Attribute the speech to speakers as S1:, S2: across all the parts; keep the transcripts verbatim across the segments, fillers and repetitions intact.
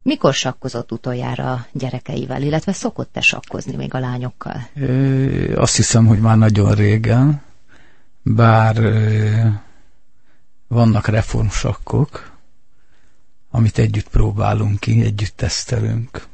S1: Mikor sakkozott utoljára gyerekeivel, illetve szokott-e sakkozni még a lányokkal?
S2: Ö, azt hiszem, hogy már nagyon régen, bár ö, vannak reformsakkok, amit együtt próbálunk ki, együtt tesztelünk.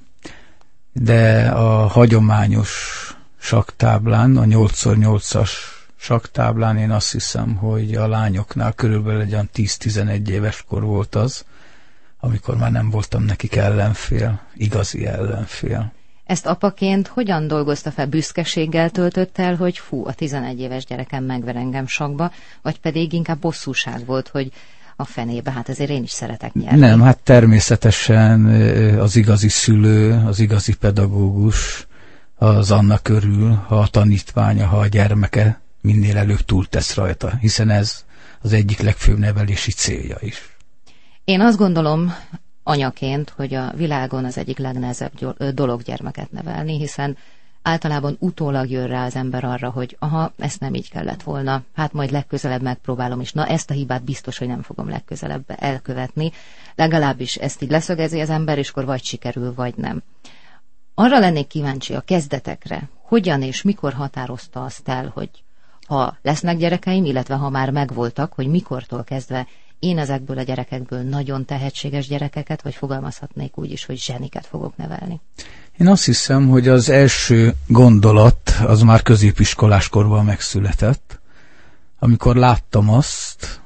S2: De a hagyományos sakktáblán, a nyolc szor nyolcas sakktáblán én azt hiszem, hogy a lányoknál körülbelül egy olyan tíz-tizenegy éves kor volt az, amikor már nem voltam nekik ellenfél, igazi ellenfél.
S1: Ezt apaként hogyan dolgozta fel? Büszkeséggel töltött el, hogy fú, a tizenegy éves gyerekem megver engem sakkba, vagy pedig inkább bosszúság volt, hogy a fenébe, hát azért én is szeretek nyerni.
S2: Nem, hát természetesen az igazi szülő, az igazi pedagógus az annak örül, ha a tanítványa, ha a gyermeke minél előbb túltesz rajta, hiszen ez az egyik legfőbb nevelési célja is.
S1: Én azt gondolom anyaként, hogy a világon az egyik legnehezebb dolog gyermeket nevelni, hiszen általában utólag jön rá az ember arra, hogy aha, ezt nem így kellett volna, hát majd legközelebb megpróbálom, és na ezt a hibát biztos, hogy nem fogom legközelebb elkövetni. Legalábbis ezt így leszögezi az ember, és akkor vagy sikerül, vagy nem. Arra lennék kíváncsi a kezdetekre, hogyan és mikor határozta azt el, hogy ha lesznek gyerekeim, illetve ha már megvoltak, hogy mikortól kezdve én ezekből a gyerekekből nagyon tehetséges gyerekeket, vagy fogalmazhatnék úgy is, hogy zseniket fogok nevelni.
S2: Én azt hiszem, hogy az első gondolat az már középiskolás korban megszületett, amikor láttam azt,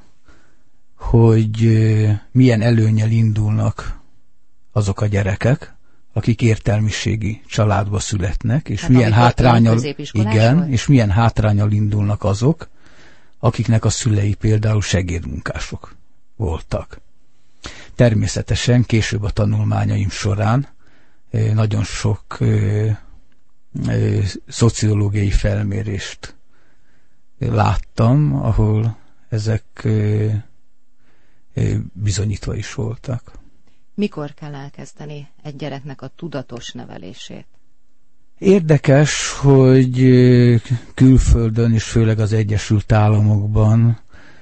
S2: hogy milyen előnnyel indulnak azok a gyerekek, akik értelmiségi családba születnek, és hát milyen hátránnyal, igen, és milyen hátránnyal indulnak azok, akiknek a szülei például segédmunkások voltak. Természetesen később a tanulmányaim során nagyon sok ö, ö, szociológiai felmérést láttam, ahol ezek ö, ö, bizonyítva is voltak.
S1: Mikor kell elkezdeni egy gyereknek a tudatos nevelését?
S2: Érdekes, hogy külföldön, és főleg az Egyesült Államokban,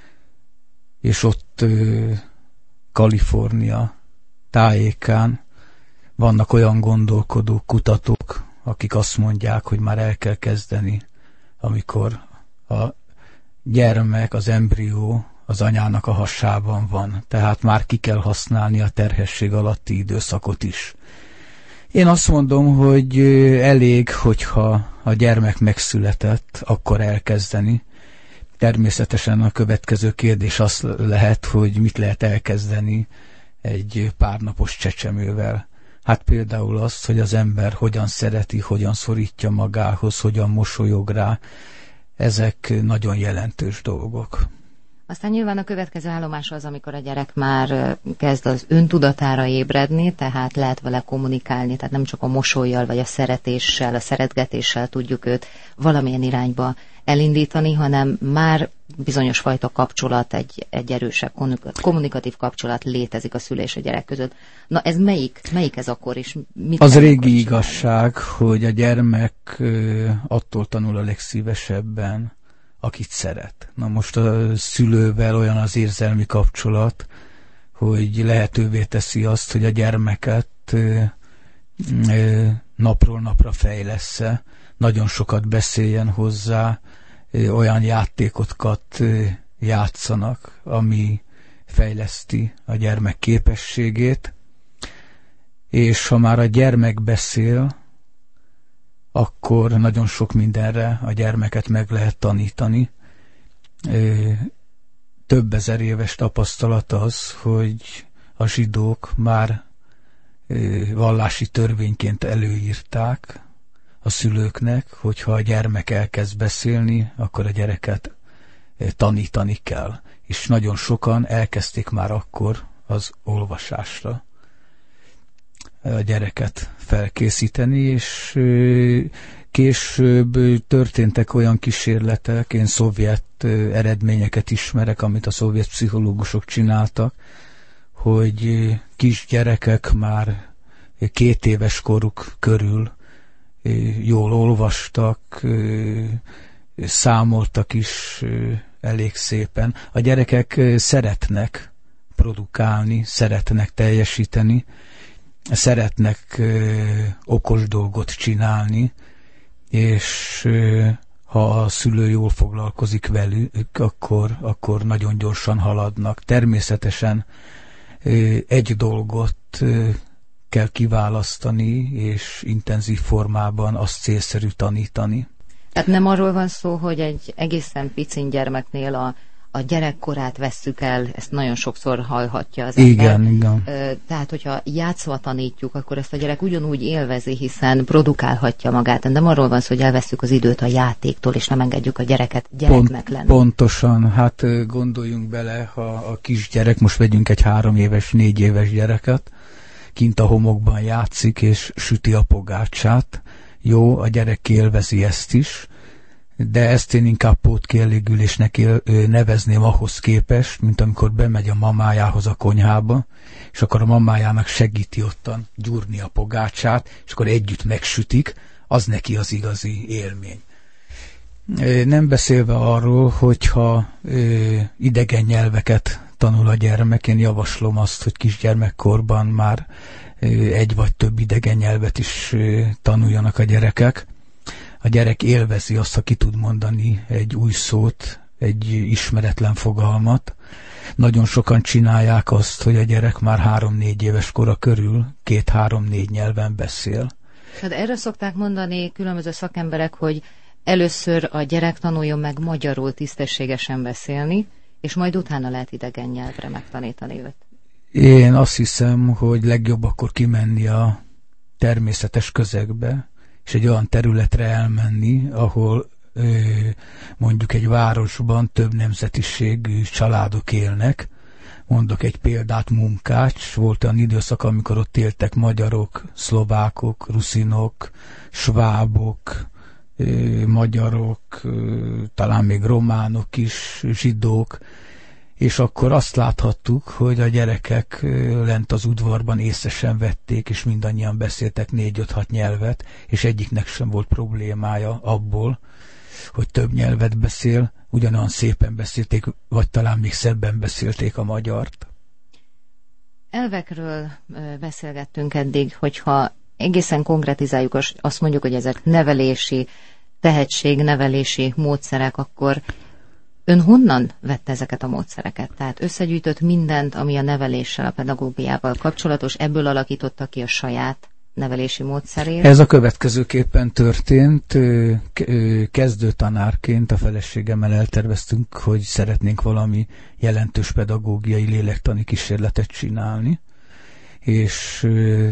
S2: és ott ö, Kalifornia tájékán vannak olyan gondolkodók, kutatók, akik azt mondják, hogy már el kell kezdeni, amikor a gyermek, az embrió az anyának a hasában van. Tehát már ki kell használni a terhesség alatti időszakot is. Én azt mondom, hogy elég, hogyha a gyermek megszületett, akkor elkezdeni. Természetesen a következő kérdés az lehet, hogy mit lehet elkezdeni egy párnapos csecsemővel. Hát például azt, hogy az ember hogyan szereti, hogyan szorítja magához, hogyan mosolyog rá. Ezek nagyon jelentős dolgok.
S1: Aztán nyilván a következő állomás az, amikor a gyerek már kezd az öntudatára ébredni, tehát lehet vele kommunikálni, tehát nem csak a mosollyal, vagy a szeretéssel, a szeretgetéssel tudjuk őt valamilyen irányba elindítani, hanem már bizonyos fajta kapcsolat, egy, egy erősebb kommunikatív kapcsolat létezik a szülő és a gyerek között. Na ez melyik? Melyik ez akkor is? Mit
S2: az régi igazság, hogy a gyermek attól tanul a legszívesebben, akit szeret. Na most a szülővel olyan az érzelmi kapcsolat, hogy lehetővé teszi azt, hogy a gyermeket ö, ö, napról napra fejlessze, nagyon sokat beszéljen hozzá, ö, olyan játékokat ö, játszanak, ami fejleszti a gyermek képességét, és ha már a gyermek beszél, akkor nagyon sok mindenre a gyermeket meg lehet tanítani. Több ezer éves tapasztalat az, hogy a zsidók már vallási törvényként előírták a szülőknek, hogyha a gyermek elkezd beszélni, akkor a gyereket tanítani kell. És nagyon sokan elkezdték már akkor az olvasásra a gyereket felkészíteni, és később történtek olyan kísérletek, én szovjet eredményeket ismerek, amit a szovjet pszichológusok csináltak, hogy kisgyerekek már két éves koruk körül jól olvastak, számoltak is elég szépen. A gyerekek szeretnek produkálni, szeretnek teljesíteni, szeretnek ö, okos dolgot csinálni, és ö, ha a szülő jól foglalkozik velük, akkor, akkor nagyon gyorsan haladnak. Természetesen ö, egy dolgot ö, kell kiválasztani, és intenzív formában azt célszerű tanítani.
S1: Tehát nem arról van szó, hogy egy egészen picin gyermeknél a, a gyerekkorát vesszük el, ezt nagyon sokszor hallhatja az ember.
S2: Igen, igen.
S1: Tehát, hogyha játszva tanítjuk, akkor ezt a gyerek ugyanúgy élvezi, hiszen produkálhatja magát. Nem arról van szó, hogy elvesszük az időt a játéktól, és nem engedjük a gyereket gyereknek lenni.
S2: Pontosan. Hát gondoljunk bele, ha a kisgyerek, most vegyünk egy három éves, négy éves gyereket, kint a homokban játszik, és süti a pogácsát. Jó, a gyerek élvezi ezt is, de ezt én inkább pótkielégülésnek nevezném ahhoz képest, mint amikor bemegy a mamájához a konyhába, és akkor a mamájának segíti ottan gyúrni a pogácsát, és akkor együtt megsütik, az neki az igazi élmény. Nem beszélve arról, hogyha idegen nyelveket tanul a gyermek, én javaslom azt, hogy kisgyermekkorban már egy vagy több idegen nyelvet is tanuljanak a gyerekek. A gyerek élvezi azt, ha ki tud mondani egy új szót, egy ismeretlen fogalmat. Nagyon sokan csinálják azt, hogy a gyerek már három-négy éves kora körül két-három-négy nyelven beszél.
S1: Hát erre szokták mondani különböző szakemberek, hogy először a gyerek tanuljon meg magyarul tisztességesen beszélni, és majd utána lehet idegen nyelvre megtanítani őt.
S2: Én azt hiszem, hogy legjobb akkor kimenni a természetes közegbe, és egy olyan területre elmenni, ahol ö, mondjuk egy városban több nemzetiségű családok élnek. Mondok egy példát, Munkács. Volt olyan időszak, amikor ott éltek magyarok, szlovákok, ruszinok, svábok, ö, magyarok, ö, talán még románok is, zsidók, és akkor azt láthattuk, hogy a gyerekek lent az udvarban észre sem vették, és mindannyian beszéltek négy-öt-hat nyelvet, és egyiknek sem volt problémája abból, hogy több nyelvet beszél, ugyanolyan szépen beszélték, vagy talán még szebben beszélték a magyart.
S1: Elvekről beszélgettünk eddig, hogyha egészen konkretizáljuk, azt mondjuk, hogy ezek nevelési, tehetségnevelési módszerek, akkor ön honnan vette ezeket a módszereket? Tehát összegyűjtött mindent, ami a neveléssel, a pedagógiával kapcsolatos, ebből alakította ki a saját nevelési módszerét? Ez
S2: a következőképpen történt. Kezdőtanárként a feleségemmel elterveztünk, hogy szeretnénk valami jelentős pedagógiai lélektani kísérletet csinálni, és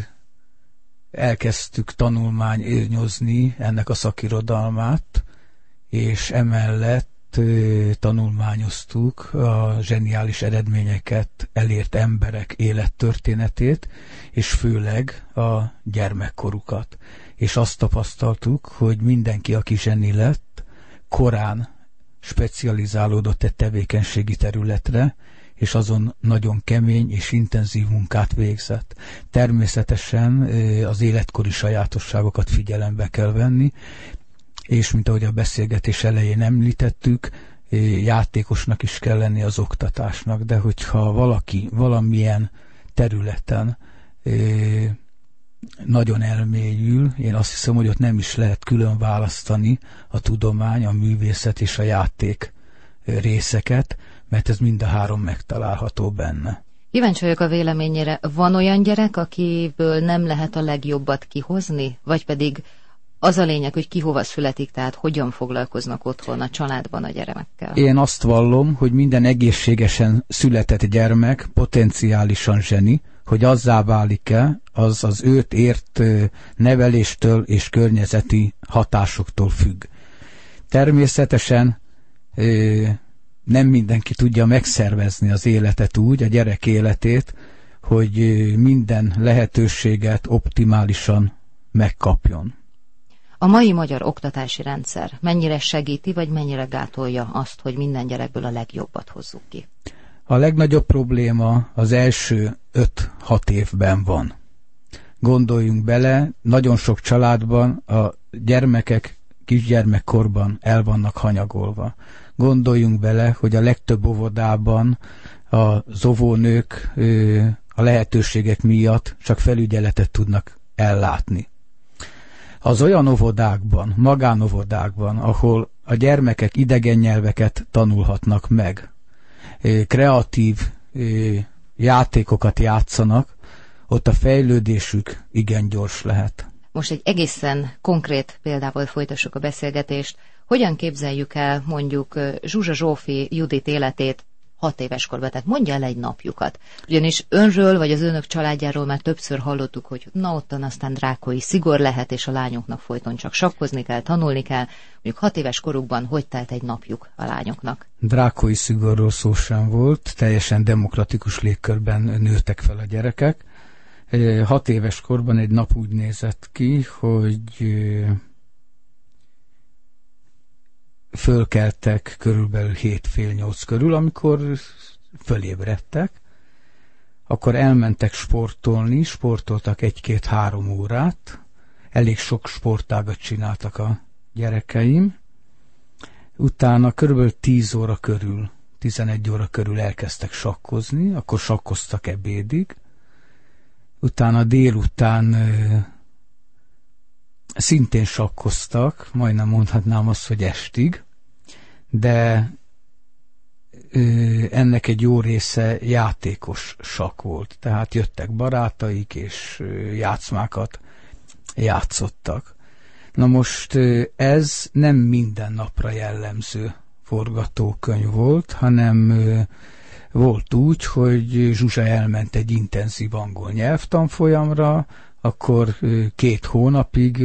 S2: elkezdtük tanulmányérnyozni ennek a szakirodalmát, és emellett tanulmányoztuk a zseniális eredményeket elért emberek élettörténetét, és főleg a gyermekkorukat. És azt tapasztaltuk, hogy mindenki, aki zseni lett, korán specializálódott egy tevékenységi területre, és azon nagyon kemény és intenzív munkát végzett. Természetesen az életkori sajátosságokat figyelembe kell venni, és mint ahogy a beszélgetés elején említettük, játékosnak is kell lenni az oktatásnak, de hogyha valaki valamilyen területen nagyon elmélyül, én azt hiszem, hogy ott nem is lehet külön választani a tudomány, a művészet és a játék részeket, mert ez mind a három megtalálható benne.
S1: Kíváncsi vagyok a véleményére. Van olyan gyerek, akiből nem lehet a legjobbat kihozni? Vagy pedig az a lényeg, hogy ki hova születik, tehát hogyan foglalkoznak otthon, a családban a gyermekkel?
S2: Én azt vallom, hogy minden egészségesen született gyermek potenciálisan zseni, hogy azzá válik-e, az az őt ért neveléstől és környezeti hatásoktól függ. Természetesen nem mindenki tudja megszervezni az életet úgy, a gyerek életét, hogy minden lehetőséget optimálisan megkapjon.
S1: A mai magyar oktatási rendszer mennyire segíti, vagy mennyire gátolja azt, hogy minden gyerekből a legjobbat hozzuk ki?
S2: A legnagyobb probléma az első öt-hat évben van. Gondoljunk bele, nagyon sok családban a gyermekek kisgyermekkorban el vannak hanyagolva. Gondoljunk bele, hogy a legtöbb óvodában az óvónők a lehetőségek miatt csak felügyeletet tudnak ellátni. Az olyan óvodákban, magánóvodákban, ahol a gyermekek idegen nyelveket tanulhatnak meg, kreatív játékokat játszanak, ott a fejlődésük igen gyors lehet.
S1: Most egy egészen konkrét példával folytassuk a beszélgetést. Hogyan képzeljük el mondjuk Zsuzsa Zsófi Judit életét hat éves korban? Tehát mondja el egy napjukat. Ugyanis önről vagy az önök családjáról már többször hallottuk, hogy na ottan aztán drákói szigor lehet, és a lányoknak folyton csak sakkozni kell, tanulni kell. Mondjuk hat éves korukban hogy telt egy napjuk a lányoknak?
S2: Drákói szigorról szó sem volt, teljesen demokratikus légkörben nőttek fel a gyerekek. Hat éves korban egy nap úgy nézett ki, hogy fölkeltek körülbelül hét fél nyolc körül, amikor fölébredtek, akkor elmentek sportolni, sportoltak egy-két-három órát, elég sok sportágat csináltak a gyerekeim, utána körülbelül tíz óra körül, tizenegy óra körül elkezdtek sakkozni, akkor sakkoztak ebédig, utána délután ö, szintén sakkoztak, majdnem mondhatnám azt, hogy estig, de ö, ennek egy jó része játékos sakk volt. Tehát jöttek barátaik, és ö, játszmákat játszottak. Na most ö, ez nem minden napra jellemző forgatókönyv volt, hanem ö, volt úgy, hogy Zsuzsa elment egy intenzív angol nyelvtanfolyamra, akkor két hónapig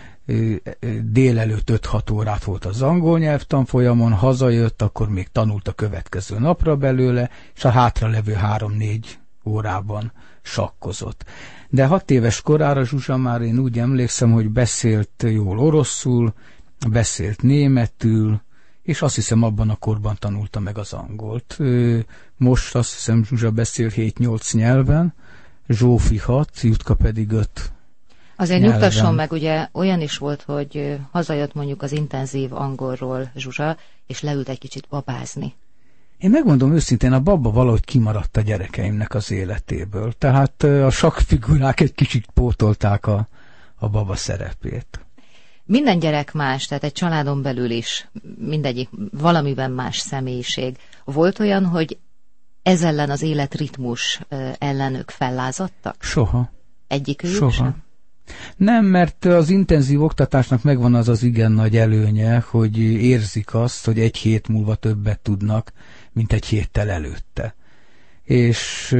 S2: délelőtt öt-hat órát volt az angol nyelvtanfolyamon, hazajött, akkor még tanult a következő napra belőle, és a hátralevő három-négy órában sakkozott. De hat éves korára Zsuzsa már, én úgy emlékszem, hogy beszélt jól oroszul, beszélt németül, és azt hiszem abban a korban tanulta meg az angolt. Most azt hiszem Zsuzsa beszél hét-nyolc nyelven, Zsófi hat, Jutka pedig öt.
S1: Azért nyelven. Nyugtasson meg, ugye olyan is volt, hogy hazajött mondjuk az intenzív angolról Zsuzsa, és leült egy kicsit babázni.
S2: Én megmondom őszintén, a baba valahogy kimaradt a gyerekeimnek az életéből. Tehát a sakkfigurák egy kicsit pótolták a, a baba szerepét.
S1: Minden gyerek más, tehát egy családon belül is mindegyik valamiben más személyiség. Volt olyan, hogy ez ellen az életritmus ellen ők fellázadtak?
S2: Soha.
S1: Egyikőjük
S2: Soha.
S1: sem?
S2: Nem, mert az intenzív oktatásnak megvan az az igen nagy előnye, hogy érzik azt, hogy egy hét múlva többet tudnak, mint egy héttel előtte. És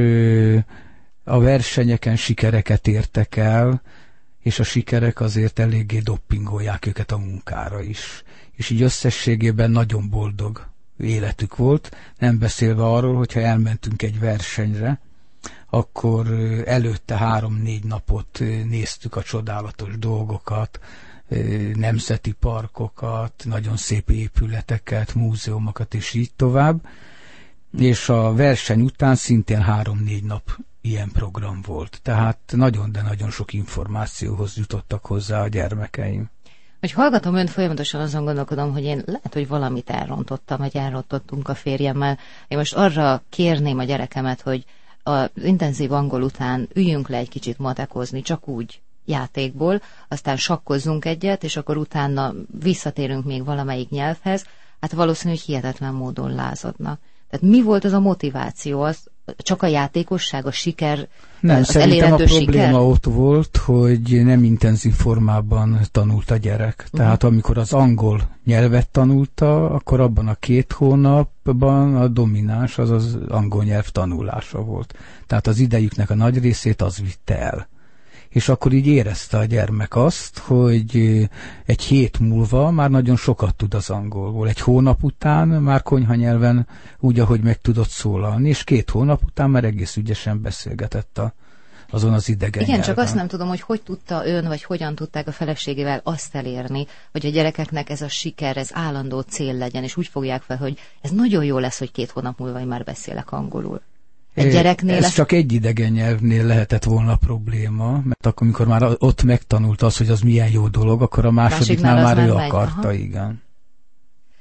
S2: a versenyeken sikereket értek el, és a sikerek azért eléggé doppingolják őket a munkára is. És így összességében nagyon boldog életük volt, nem beszélve arról, hogyha elmentünk egy versenyre, akkor előtte három-négy napot néztük a csodálatos dolgokat, nemzeti parkokat, nagyon szép épületeket, múzeumokat, és így tovább. És a verseny után szintén három-négy nap ilyen program volt. Tehát nagyon, de nagyon sok információhoz jutottak hozzá a gyermekeim.
S1: Hogy hallgatom önt, folyamatosan azon gondolkodom, hogy én lehet, hogy valamit elrontottam, vagy elrontottunk a férjemmel. Én most arra kérném a gyerekemet, hogy az intenzív angol után üljünk le egy kicsit matekozni, csak úgy játékból, aztán sakkozzunk egyet, és akkor utána visszatérünk még valamelyik nyelvhez, hát valószínű, hogy hihetetlen módon lázadna. Tehát mi volt az a motiváció? Az csak a játékosság, a siker,
S2: nem,
S1: az
S2: szerintem
S1: elérhető
S2: a probléma
S1: siker?
S2: ott volt, hogy nem intenzív formában tanult a gyerek. Tehát uh-huh. amikor az angol nyelvet tanulta, akkor abban a két hónapban a domináns az az angol nyelv tanulása volt. Tehát az idejüknek a nagy részét az vitte el. És akkor így érezte a gyermek azt, hogy egy hét múlva már nagyon sokat tud az angolból. Egy hónap után már konyhanyelven úgy, ahogy meg tudott szólalni, és két hónap után már egész ügyesen beszélgetett a, azon az idegen
S1: Igen,
S2: nyelven.
S1: csak azt nem tudom, hogy hogy tudta ön, vagy hogyan tudták a feleségével azt elérni, hogy a gyerekeknek ez a siker, ez állandó cél legyen, és úgy fogják fel, hogy ez nagyon jó lesz, hogy két hónap múlva én már beszélek angolul. Egy gyereknél
S2: ez
S1: lesz...
S2: csak egy idegen nyelvnél lehetett volna probléma, mert akkor, amikor már ott megtanult az, hogy az milyen jó dolog, akkor a másodiknál, Másiknál már ő
S1: már
S2: akarta,
S1: Aha.
S2: igen.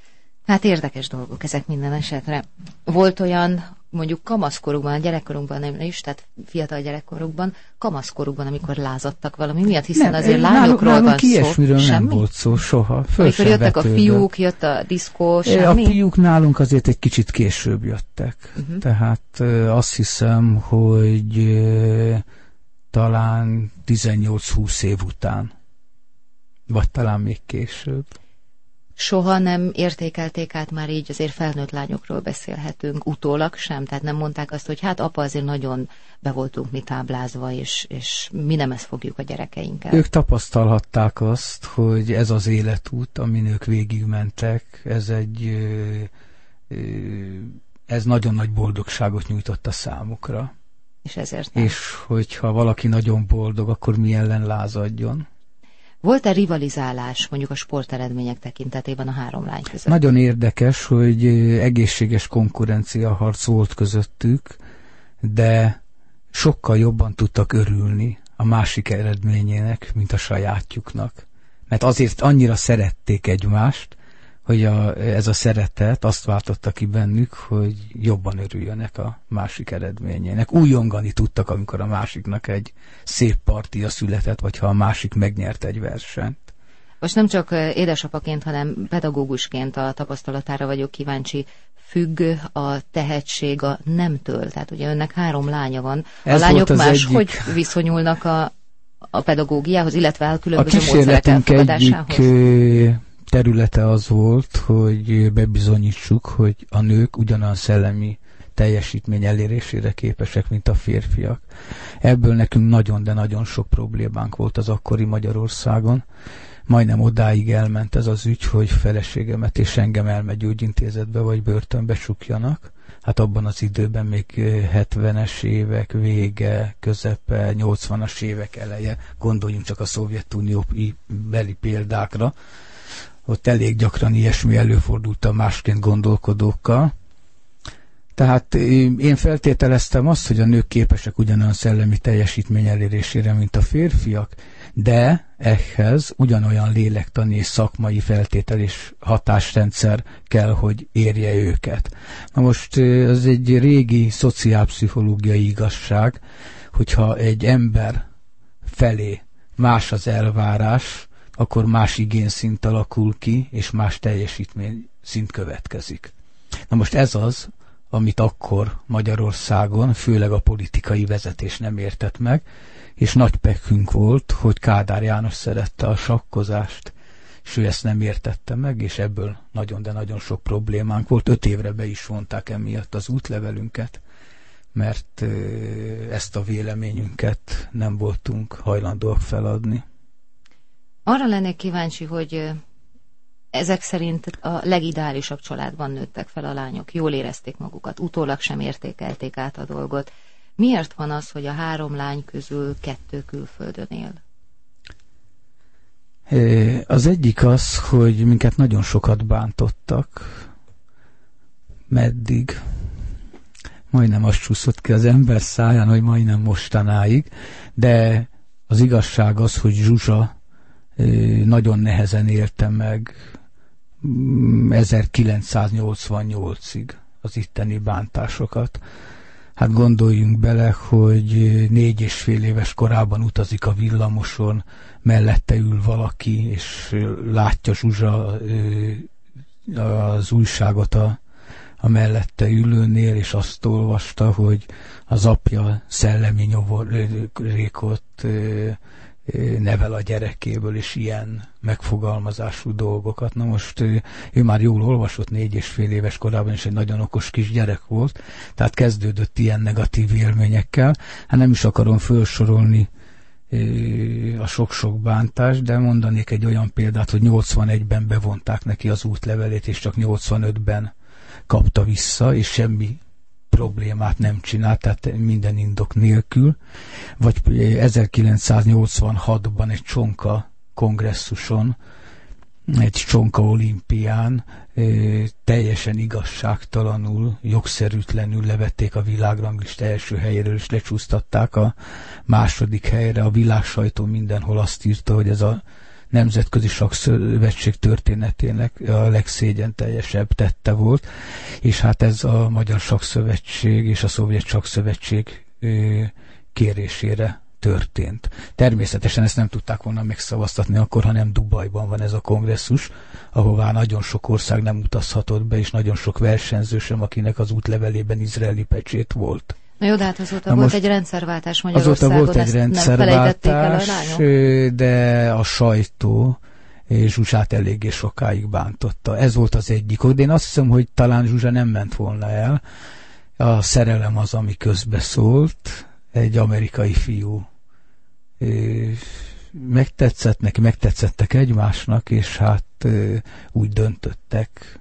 S1: Hát érdekes dolgok ezek minden esetre. Volt olyan, mondjuk kamaszkorukban, gyerekkorunkban nem is, tehát fiatal gyerekkorukban, kamaszkorukban, amikor lázadtak valami miatt, hiszen nem, azért lányokról nálunk, van szó.
S2: Ilyesmiről semmi? Nem volt szó soha. Föl
S1: amikor jöttek vetődő. A fiúk, jött a diszkó, semmi?
S2: A fiúk nálunk azért egy kicsit később jöttek. Uh-huh. Tehát azt hiszem, hogy talán tizennyolc-húsz év után. Vagy talán még később.
S1: Soha nem értékelték át már így, azért felnőtt lányokról beszélhetünk, utólag sem, tehát nem mondták azt, hogy hát apa, azért nagyon be voltunk mi táblázva, és, és mi nem ezt fogjuk a gyerekeinkkel.
S2: Ők tapasztalhatták azt, hogy ez az életút, amin ők végigmentek, ez egy, ez nagyon nagy boldogságot nyújtott a számukra.
S1: És ezért nem.
S2: És hogyha valaki nagyon boldog, akkor mi ellen lázadjon?
S1: Volt-e rivalizálás mondjuk a sporteredmények tekintetében a három lány között?
S2: Nagyon érdekes, hogy egészséges konkurenciaharc volt közöttük, de sokkal jobban tudtak örülni a másik eredményének, mint a sajátjuknak. Mert azért annyira szerették egymást, hogy a, ez a szeretet azt váltotta ki bennük, hogy jobban örüljönek a másik eredményének. Újongani tudtak, amikor a másiknak egy szép partia született, vagy ha a másik megnyert egy versenyt.
S1: Most nem csak édesapaként, hanem pedagógusként a tapasztalatára vagyok kíváncsi. Függ a tehetség a nemtől? Tehát ugye önnek három lánya van. A ez lányok más, egyik... hogy viszonyulnak a, a pedagógiához, illetve a különböző módszerek elfogadásához?
S2: Egyik területe az volt, hogy bebizonyítsuk, hogy a nők ugyanolyan szellemi teljesítmény elérésére képesek, mint a férfiak. Ebből nekünk nagyon, de nagyon sok problémánk volt az akkori Magyarországon. Majdnem odáig elment ez az ügy, hogy feleségemet és engem elmegyógyintézetbe vagy börtönbe csukjanak. Hát abban az időben még hetvenes évek vége, közepe, nyolcvanas évek eleje, gondoljunk csak a Szovjetunió beli példákra. Ott elég gyakran ilyesmi előfordult a másként gondolkodókkal. Tehát én feltételeztem azt, hogy a nők képesek ugyanolyan szellemi teljesítmény elérésére, mint a férfiak, de ehhez ugyanolyan lélektani és szakmai feltétel és hatásrendszer kell, hogy érje őket. Na most ez egy régi szociálpszichológiai igazság, hogyha egy ember felé más az elvárás, akkor más igényszint alakul ki, és más teljesítmény szint következik. Na most ez az, amit akkor Magyarországon, főleg a politikai vezetés nem értett meg, és nagy pekünk volt, hogy Kádár János szerette a sakkozást, és ő ezt nem értette meg, és ebből nagyon, de nagyon sok problémánk volt. Öt évre be is vonták emiatt az útlevelünket, mert ezt a véleményünket nem voltunk hajlandóak feladni.
S1: Arra lennék kíváncsi, hogy ezek szerint a legideálisabb családban nőttek fel a lányok, jól érezték magukat, utólag sem értékelték át a dolgot. Miért van az, hogy a három lány közül kettő külföldön él?
S2: Az egyik az, hogy minket nagyon sokat bántottak, meddig. Majdnem azt csúszott ki az ember száján, hogy majdnem mostanáig, de az igazság az, hogy Zsuzsa nagyon nehezen élte meg ezerkilencszáznyolcvannyolcig az itteni bántásokat. Hát gondoljunk bele, hogy négy és fél éves korában utazik a villamoson, mellette ül valaki, és látja Zsuzsa az újságot a, a mellette ülőnél, és azt olvasta, hogy az apja szellemi nyomorékot nevel a gyerekéből, és ilyen megfogalmazású dolgokat. Na most ő, ő már jól olvasott négy és fél éves korában, és egy nagyon okos kis gyerek volt, tehát kezdődött ilyen negatív élményekkel. Hát nem is akarom felsorolni a sok-sok bántást, de mondanék egy olyan példát, hogy nyolcvanegyben bevonták neki az útlevelét, és csak nyolcvanötben kapta vissza, és semmi problémát nem csinált, tehát minden indok nélkül. Vagy ezerkilencszáznyolcvanhatban egy csonka kongresszuson, egy csonka olimpián teljesen igazságtalanul, jogszerűtlenül levették a világranglista első helyéről, és lecsúsztatták a második helyre. A világsajtó mindenhol azt írta, hogy ez a Nemzetközi Sakszövetség történetének a legszégyenteljesebb tette volt, és hát ez a Magyar Sakszövetség és a Szovjet Sakszövetség kérésére történt. Természetesen ezt nem tudták volna megszavaztatni akkor, ha nem Dubajban van ez a kongresszus, ahová nagyon sok ország nem utazhatott be, és nagyon sok versenyző sem, akinek az útlevelében izraeli pecsét volt.
S1: Na jó, de hát azóta Na volt egy rendszerváltás Magyarországon,
S2: azóta volt egy rendszerváltás, de a sajtó Zsuzsát eléggé sokáig bántotta. Ez volt az egyik. De én azt hiszem, hogy talán Zsuzsa nem ment volna el. A szerelem az, ami közbeszólt. Egy amerikai fiú megtetszett neki, megtetszettek egymásnak, és hát úgy döntöttek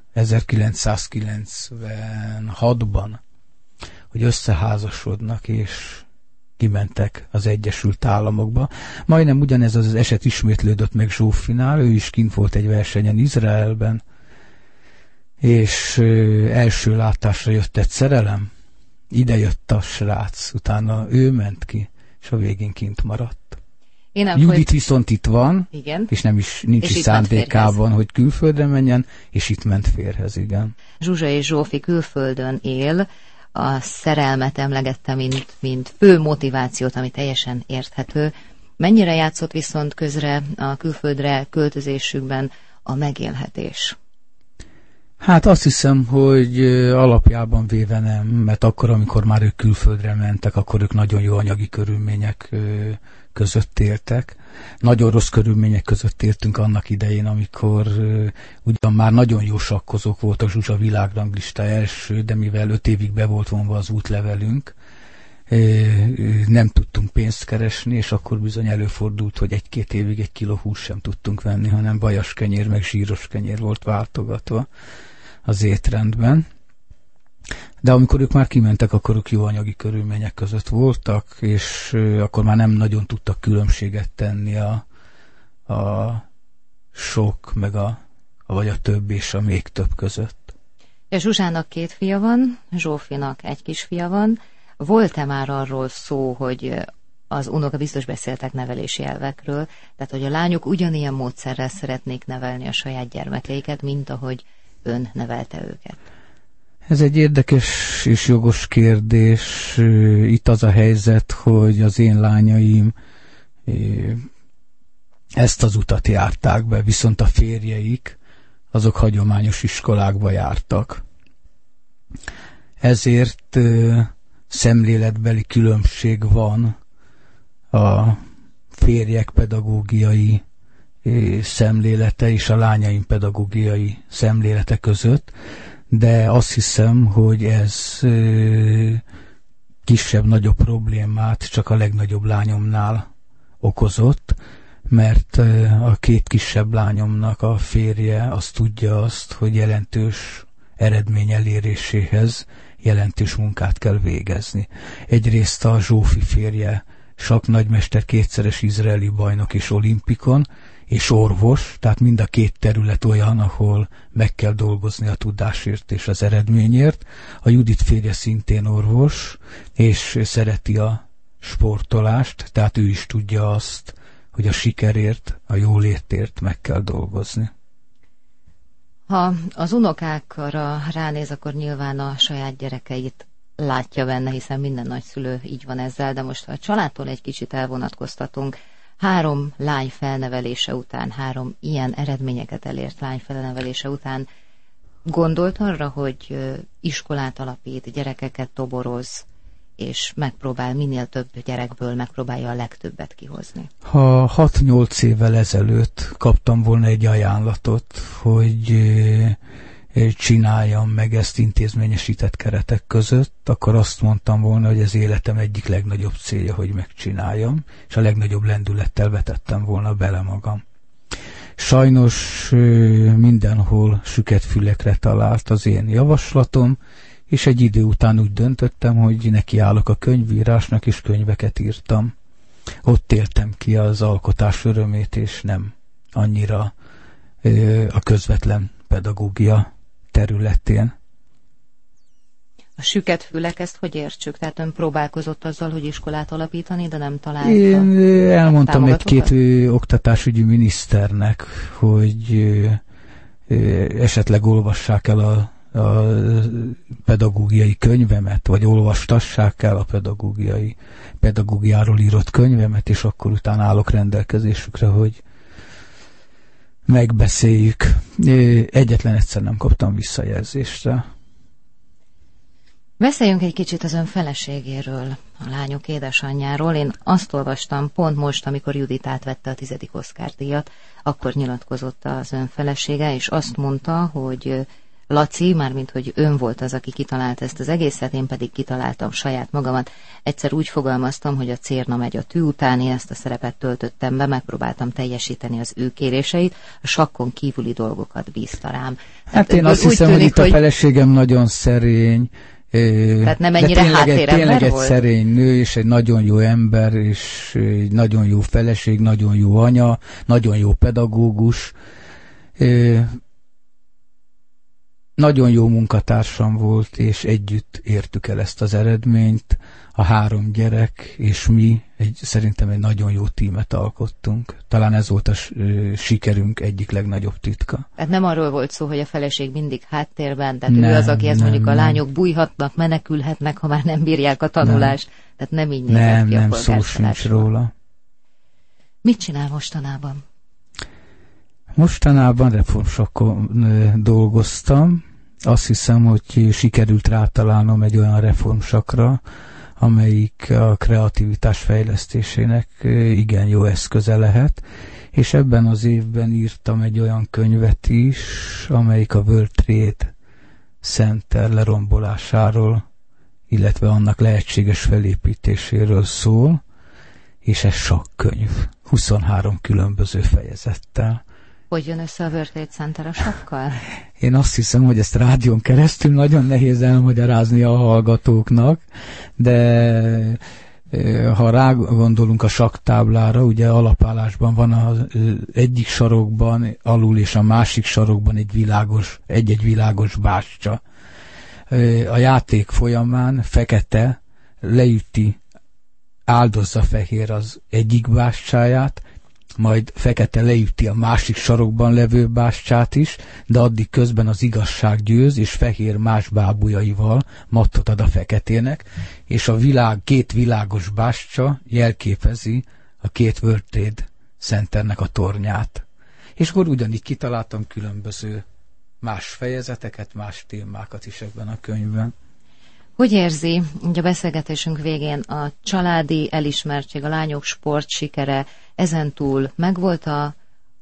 S2: ezerkilencszázkilencvenhatban, hogy összeházasodnak, és kimentek az Egyesült Államokba. Majdnem ugyanez az eset ismétlődött meg Zsófinál, ő is kint volt egy versenyen Izraelben, és első látásra jött egy szerelem, ide jött a srác, utána ő ment ki, és a végén kint maradt. Judit folyt... viszont itt van,
S1: igen.
S2: és nem is, nincs és is szándékában, hogy külföldre menjen, és itt ment férhez, igen.
S1: Zsuzsa és Zsófi külföldön él, a szerelmet emlegette, mint, mint fő motivációt, ami teljesen érthető. Mennyire játszott viszont közre a külföldre költözésükben a megélhetés?
S2: Hát azt hiszem, hogy alapjában véve nem, mert akkor, amikor már ők külföldre mentek, akkor ők nagyon jó anyagi körülmények között éltek. Nagyon rossz körülmények között éltünk annak idején, amikor ugyan már nagyon jó sakkozók voltak, Zsuzsa világranglista első, de mivel öt évig be volt vonva az útlevelünk, nem tudtunk pénzt keresni, és akkor bizony előfordult, hogy egy-két évig egy kiló hús sem tudtunk venni, hanem bajas kenyér meg zsíros kenyér volt váltogatva az étrendben. De amikor ők már kimentek, akkor ők jó anyagi körülmények között voltak, és akkor már nem nagyon tudtak különbséget tenni a, a sok, meg a, vagy a több és a még több között.
S1: Zsuzsának két fia van, Zsófinak egy kisfia van. Volt-e már arról szó, hogy az unoka biztos beszéltek nevelési elvekről, tehát hogy a lányok ugyanilyen módszerrel szeretnék nevelni a saját gyermekeiket, mint ahogy ön nevelte őket?
S2: Ez egy érdekes és jogos kérdés. Itt az a helyzet, hogy az én lányaim ezt az utat járták be, viszont a férjeik azok hagyományos iskolákba jártak. Ezért szemléletbeli különbség van a férjek pedagógiai szemlélete és a lányaim pedagógiai szemlélete között, de azt hiszem, hogy ez kisebb-nagyobb problémát csak a legnagyobb lányomnál okozott, mert a két kisebb lányomnak a férje azt tudja azt, hogy jelentős eredmény eléréséhez jelentős munkát kell végezni. Egyrészt a Zsófi férje sakknagymester, kétszeres izraeli bajnok és olimpikon, és orvos, tehát mind a két terület olyan, ahol meg kell dolgozni a tudásért és az eredményért. A Judit férje szintén orvos, és szereti a sportolást, tehát ő is tudja azt, hogy a sikerért, a jólétért meg kell dolgozni.
S1: Ha az unokákra ránéz, akkor nyilván a saját gyerekeit látja benne, hiszen minden nagyszülő így van ezzel, de most ha a családtól egy kicsit elvonatkoztatunk, három lány felnevelése után, három ilyen eredményeket elért lány felnevelése után gondolt arra, hogy iskolát alapít, gyerekeket toboroz, és megpróbál minél több gyerekből megpróbálja a legtöbbet kihozni?
S2: Ha hat-nyolc évvel ezelőtt kaptam volna egy ajánlatot, hogy csináljam meg ezt intézményesített keretek között, akkor azt mondtam volna, hogy az életem egyik legnagyobb célja, hogy megcsináljam, és a legnagyobb lendülettel vetettem volna bele magam. Sajnos mindenhol süket fülekre talált az én javaslatom, és egy idő után úgy döntöttem, hogy nekiállok a könyvírásnak, és könyveket írtam. Ott éltem ki az alkotás örömét, és nem annyira a közvetlen pedagógia területén.
S1: A süket fülek, ezt hogy értsük? Tehát ön próbálkozott azzal, hogy iskolát alapítani, de nem talált.
S2: Én elmondtam egy-két oktatásügyi miniszternek, hogy ö, ö, esetleg olvassák el a, a pedagógiai könyvemet, vagy olvastassák el a pedagógiai, pedagógiáról írott könyvemet, és akkor utána állok rendelkezésükre, hogy megbeszéljük. Egyetlen egyszer nem kaptam visszajelzésre.
S1: Beszéljünk egy kicsit az ön feleségéről, a lányok édesanyjáról. Én azt olvastam pont most, amikor Judit átvette a tizedik Oscar-díjat, akkor nyilatkozott az ön felesége, és azt mondta, hogy Laci, mármint hogy ön volt az, aki kitalálta ezt az egészet, én pedig kitaláltam saját magamat. Egyszer úgy fogalmaztam, hogy a cérna megy a tű után, én ezt a szerepet töltöttem be, megpróbáltam teljesíteni az ő kéréseit, a sakkon kívüli dolgokat bízta rám.
S2: Hát
S1: Tehát
S2: én azt hiszem, tűnik, hogy itt a feleségem hogy... nagyon szerény,
S1: tehát nem ennyire háttérember
S2: tényleg egy
S1: volt?
S2: szerény nő, és egy nagyon jó ember, és egy nagyon jó feleség, nagyon jó anya, nagyon jó pedagógus. Nagyon jó munkatársam volt, és együtt értük el ezt az eredményt. A három gyerek, és mi egy, szerintem egy nagyon jó tímet alkottunk. Talán ez volt a sikerünk egyik legnagyobb titka.
S1: Tehát nem arról volt szó, hogy a feleség mindig háttérben, tehát nem, ő az, aki ezt
S2: nem,
S1: mondjuk a
S2: nem.
S1: lányok bújhatnak, menekülhetnek, ha már nem bírják a tanulást. Nem. Tehát nem így nézett
S2: nem,
S1: ki a
S2: Nem, szó sincs róla.
S1: Mit csinál mostanában?
S2: Mostanában reformsakon dolgoztam. Azt hiszem, hogy sikerült rátalálnom egy olyan reformsakra, amelyik a kreativitás fejlesztésének igen jó eszköze lehet, és ebben az évben írtam egy olyan könyvet is, amelyik a World Trade Center lerombolásáról, illetve annak lehetséges felépítéséről szól, és ez sakkönyv, huszonhárom különböző fejezettel.
S1: Hogy jön össze a World Trade Center a sakkal?
S2: Én azt hiszem, hogy ezt rádión keresztül nagyon nehéz elmagyarázni a hallgatóknak, de ha rágondolunk a sakktáblára, ugye alapállásban van az egyik sarokban alul, és a másik sarokban egy világos, egy-egy világos bástya. A játék folyamán fekete leüti, áldozza fehér az egyik bástyáját, majd fekete leüti a másik sarokban levő bástyát is, de addig közben az igazság győz, és fehér más bábujjaival mattot ad a feketének, és a világ, két világos bástya jelképezi a két World Trade Centernek a tornyát. És akkor ugyanígy kitaláltam különböző más fejezeteket, más témákat is ebben a könyvben.
S1: Hogy érzi, hogy a beszélgetésünk végén a családi elismertség, a lányok sport sikere, ezentúl megvolt a,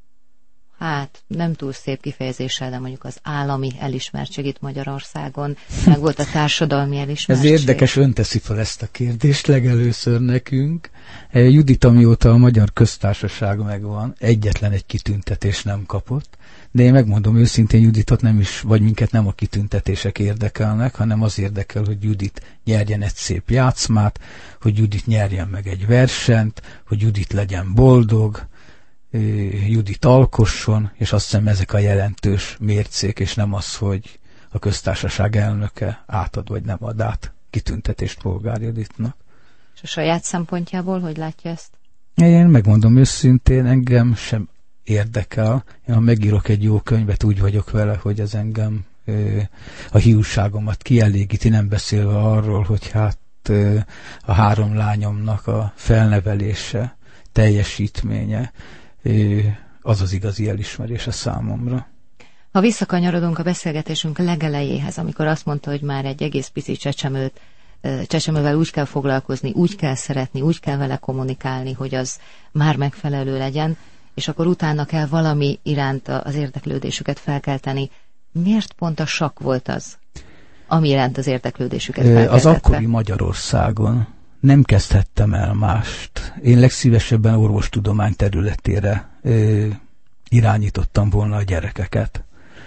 S1: hát nem túl szép kifejezéssel, de mondjuk az állami elismertség itt Magyarországon, megvolt a társadalmi elismertség?
S2: Ez érdekes, ön teszi fel ezt a kérdést legelőször nekünk. Judit, amióta a Magyar Köztársaság megvan, egyetlen egy kitüntetés nem kapott, de én megmondom őszintén, Juditot nem is, vagy minket nem a kitüntetések érdekelnek, hanem az érdekel, hogy Judit nyerjen egy szép játszmát, hogy Judit nyerjen meg egy versenyt, hogy Judit legyen boldog, Judit alkosson, és azt hiszem ezek a jelentős mércék, és nem az, hogy a köztársaság elnöke átad vagy nem ad át kitüntetést Polgár Juditnak.
S1: És a saját szempontjából hogy látja ezt?
S2: Én megmondom őszintén, engem sem érdekel. Én ha megírok egy jó könyvet, úgy vagyok vele, hogy ez engem ö, a hiúságomat kielégíti, nem beszélve arról, hogy hát ö, a három lányomnak a felnevelése, teljesítménye, ö, az az igazi elismerése számomra.
S1: Ha visszakanyarodunk a beszélgetésünk legelejéhez, amikor azt mondta, hogy már egy egész pici csecsemőt, csecsemővel úgy kell foglalkozni, úgy kell szeretni, úgy kell vele kommunikálni, hogy az már megfelelő legyen, és akkor utána kell valami iránt az érdeklődésüket felkelteni. Miért pont a sakk volt az, ami iránt az érdeklődésüket felkeltette?
S2: Az akkori Magyarországon nem kezdhettem el mást. Én legszívesebben orvostudomány területére ö, irányítottam volna a gyerekeket.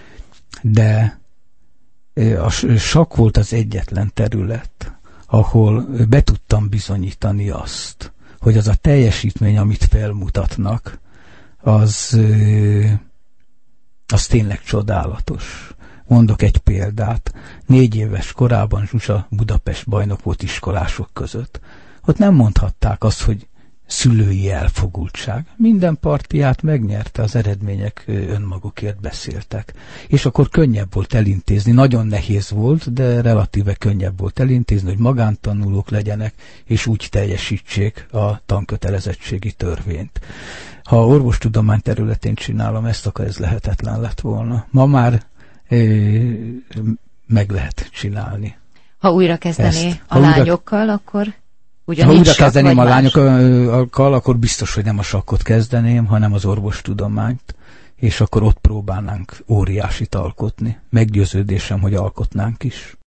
S2: De ö, a sakk volt az egyetlen terület, ahol be tudtam bizonyítani azt, hogy az a teljesítmény, amit felmutatnak, az, az tényleg csodálatos. Mondok egy példát. Négy éves korában Zsuzsa Budapest bajnok volt iskolások között. Ott nem mondhatták azt, hogy szülői elfogultság. Minden partiát megnyerte, az eredmények önmagukért beszéltek. És akkor könnyebb volt elintézni, nagyon nehéz volt, de relatíve könnyebb volt elintézni, hogy magántanulók legyenek, és úgy teljesítsék a tankötelezettségi törvényt. Ha orvostudomány területén csinálom ezt, akkor ez lehetetlen lett volna. Ma már é, meg lehet csinálni.
S1: Ha újra kezdené
S2: ezt.
S1: a lányokkal, újra... akkor... Ugyan
S2: ha újra kezdeném a lányokkal, akkor biztos, hogy nem a sakkot kezdeném, hanem az orvostudományt, és akkor ott próbálnánk óriásit alkotni. Meggyőződésem, hogy alkotnánk is.